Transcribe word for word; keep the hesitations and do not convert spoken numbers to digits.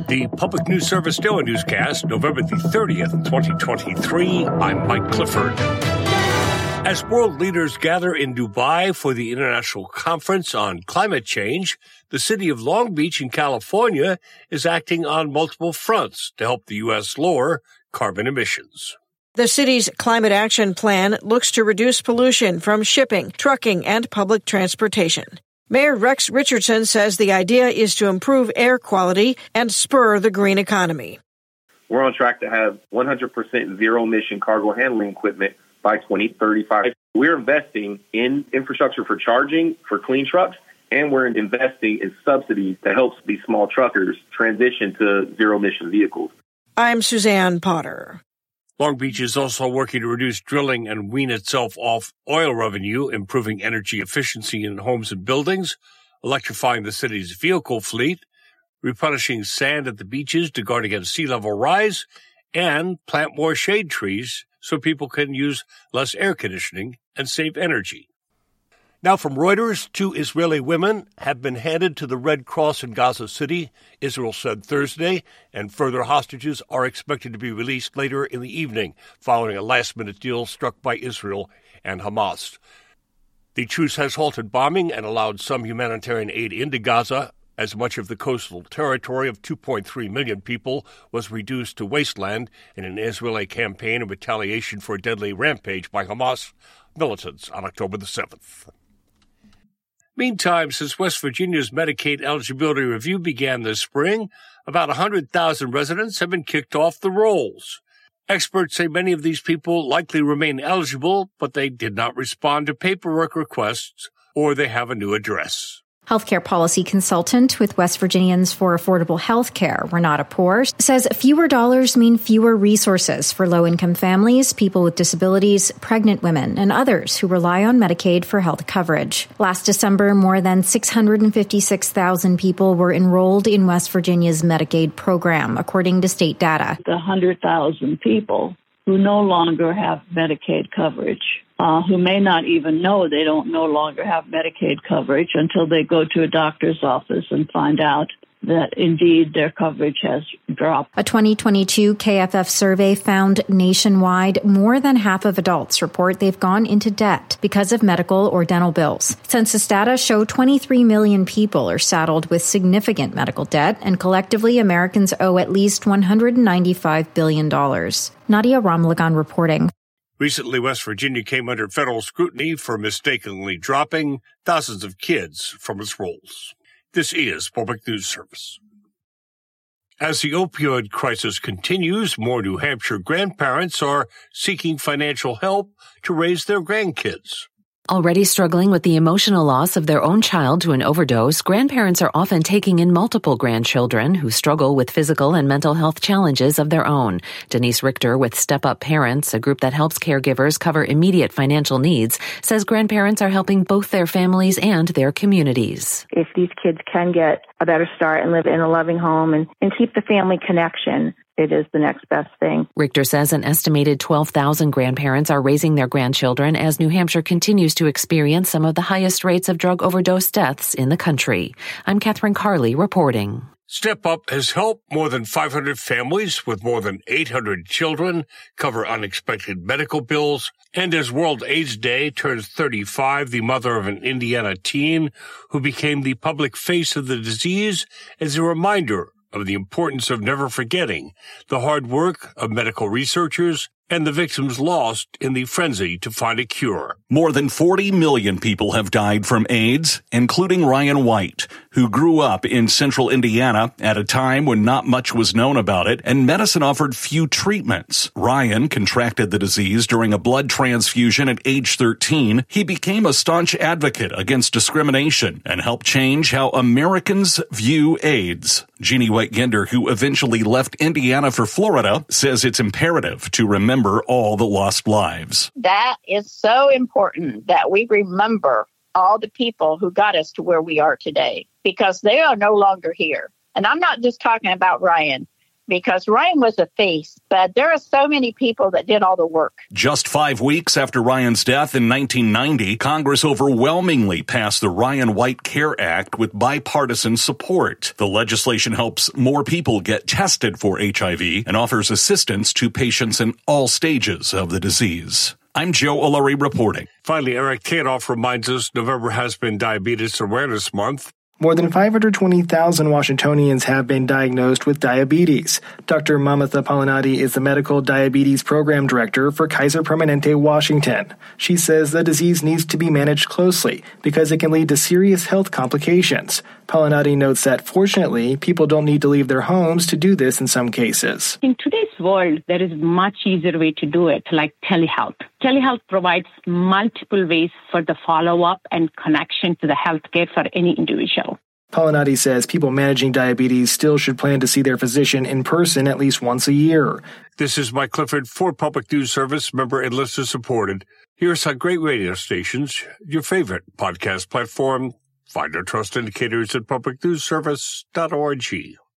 The Public News Service Daily Newscast, November the thirtieth, twenty twenty-three. I'm Mike Clifford. As world leaders gather in Dubai for the International Conference on Climate Change, the city of Long Beach in California is acting on multiple fronts to help the U S lower carbon emissions. The city's climate action plan looks to reduce pollution from shipping, trucking, and public transportation. Mayor Rex Richardson says the idea is to improve air quality and spur the green economy. We're on track to have one hundred percent zero-emission cargo handling equipment by twenty thirty-five. We're investing in infrastructure for charging for clean trucks, and we're investing in subsidies that helps these small truckers transition to zero-emission vehicles. I'm Suzanne Potter. Long Beach is also working to reduce drilling and wean itself off oil revenue, improving energy efficiency in homes and buildings, electrifying the city's vehicle fleet, replenishing sand at the beaches to guard against sea level rise, and plant more shade trees so people can use less air conditioning and save energy. Now from Reuters, two Israeli women have been handed to the Red Cross in Gaza City, Israel said Thursday, and further hostages are expected to be released later in the evening, following a last-minute deal struck by Israel and Hamas. The truce has halted bombing and allowed some humanitarian aid into Gaza, as much of the coastal territory of two point three million people was reduced to wasteland in an Israeli campaign of retaliation for a deadly rampage by Hamas militants on October the seventh. Meantime, since West Virginia's Medicaid eligibility review began this spring, about one hundred thousand residents have been kicked off the rolls. Experts say many of these people likely remain eligible, but they did not respond to paperwork requests or they have a new address. Healthcare policy consultant with West Virginians for Affordable Health Care, Renata Poor, says fewer dollars mean fewer resources for low-income families, people with disabilities, pregnant women, and others who rely on Medicaid for health coverage. Last December, more than six hundred fifty-six thousand people were enrolled in West Virginia's Medicaid program, according to state data. The one hundred thousand people who no longer have Medicaid coverage. Uh, who may not even know they don't no longer have Medicaid coverage until they go to a doctor's office and find out that indeed their coverage has dropped. A twenty twenty-two K F F survey found nationwide more than half of adults report they've gone into debt because of medical or dental bills. Census data show twenty-three million people are saddled with significant medical debt, and collectively Americans owe at least one hundred ninety-five billion dollars. Nadia Ramlagan reporting. Recently, West Virginia came under federal scrutiny for mistakenly dropping thousands of kids from its rolls. This is Public News Service. As the opioid crisis continues, more New Hampshire grandparents are seeking financial help to raise their grandkids. Already struggling with the emotional loss of their own child to an overdose, grandparents are often taking in multiple grandchildren who struggle with physical and mental health challenges of their own. Denise Richter with Step Up Parents, a group that helps caregivers cover immediate financial needs, says grandparents are helping both their families and their communities. If these kids can get a better start and live in a loving home and, and keep the family connection, it is the next best thing. Richter says an estimated twelve thousand grandparents are raising their grandchildren as New Hampshire continues to experience some of the highest rates of drug overdose deaths in the country. I'm Catherine Carley reporting. Step Up has helped more than five hundred families with more than eight hundred children cover unexpected medical bills. And as World AIDS Day turns thirty-five, the mother of an Indiana teen who became the public face of the disease is a reminder of the importance of never forgetting the hard work of medical researchers and the victims lost in the frenzy to find a cure. More than forty million people have died from AIDS, including Ryan White, who grew up in central Indiana at a time when not much was known about it and medicine offered few treatments. Ryan contracted the disease during a blood transfusion at age thirteen. He became a staunch advocate against discrimination and helped change how Americans view AIDS. Jeannie White-Gender, who eventually left Indiana for Florida, says it's imperative to remember all the lost lives. That is so important that we remember all the people who got us to where we are today, because they are no longer here. And I'm not just talking about Ryan, because Ryan was a face, but there are so many people that did all the work. Just five weeks after Ryan's death in nineteen ninety, Congress overwhelmingly passed the Ryan White CARE Act with bipartisan support. The legislation helps more people get tested for H I V and offers assistance to patients in all stages of the disease. I'm Joe Ullery reporting. Finally, Eric Tanoff reminds us November has been Diabetes Awareness Month. More than five hundred twenty thousand Washingtonians have been diagnosed with diabetes. Doctor Mamatha Palanati is the Medical Diabetes Program Director for Kaiser Permanente, Washington. She says the disease needs to be managed closely because it can lead to serious health complications. Palanati notes that, fortunately, people don't need to leave their homes to do this in some cases. In today's world, there is a much easier way to do it, like telehealth. Telehealth provides multiple ways for the follow-up and connection to the healthcare for any individual. Palanati says people managing diabetes still should plan to see their physician in person at least once a year. This is Mike Clifford for Public News Service, member and listener supported. Here's how great radio stations, your favorite podcast platform. Find our trust indicators at public news service dot org.